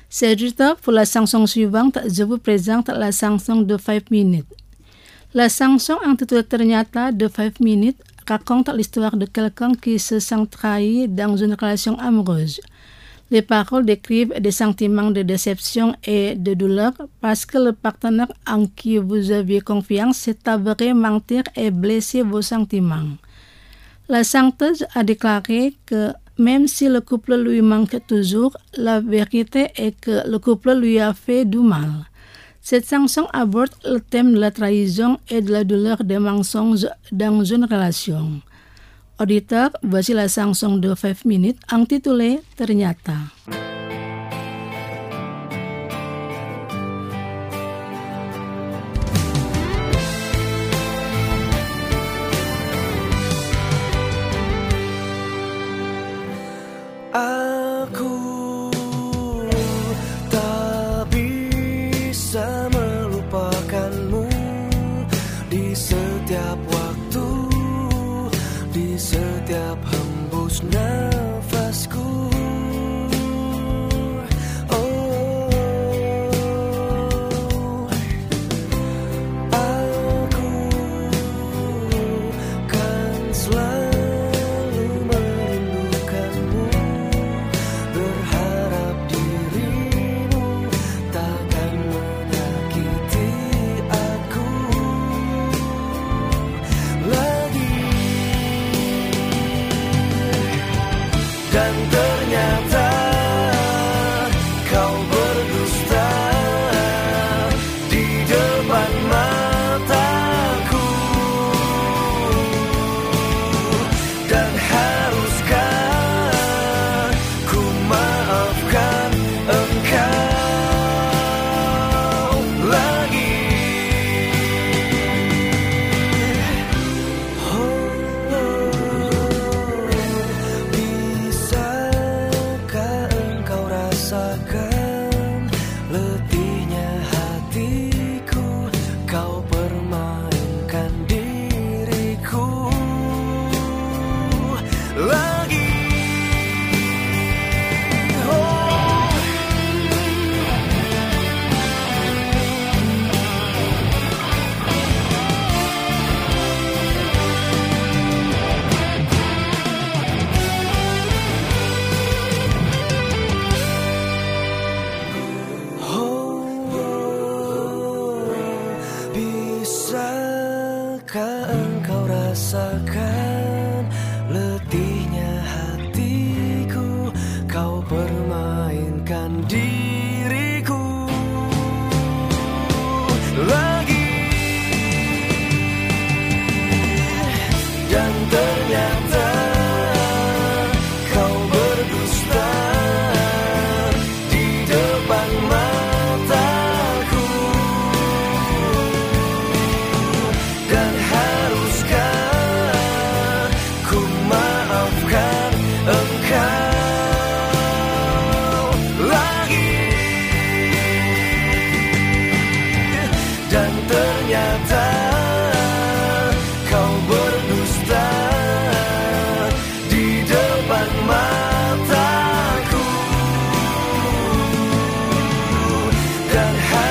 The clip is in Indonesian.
C'est juste pour la sanction suivante, je vous présente la sanction de 5 minutes. La sanction intitulée Ternyata de 5 minutes raconte l'histoire de quelqu'un qui se sent trahi dans une relation amoureuse. Les paroles décrivent des sentiments de déception et de douleur parce que le partenaire en qui vous aviez confiance s'est avéré mentir et blesser vos sentiments. La chanteuse a déclaré que même si le couple lui manque toujours, la vérité est que le couple lui a fait du mal. Cette chanson aborde le thème de la trahison et de la douleur des mensonges dans une relation. Auditeur, voici la chanson de 5 minutes intitulée Ternyata. Aku tak bisa melupakanmu di setiap waktu, di setiap hembus nafasku. Aku kan selalu merindukanmu, berharap dirimu takkan menyakiti aku lagi. Dan ternyata kau berdusta di depan mataku. Dan haruskah ku maafkan engkau lagi? Bisakah engkau rasakan letihnya hatiku? Kau permainkan diriku lagi. Bisakah engkau rasakan letihnya hatiku? Kau permainkan diriku lagi. Dan ternyata kau berdusta di depan mataku. Dan haruskah ku maafkan engkau lagi? Dan ternyata kau berdusta di depan mataku. Dan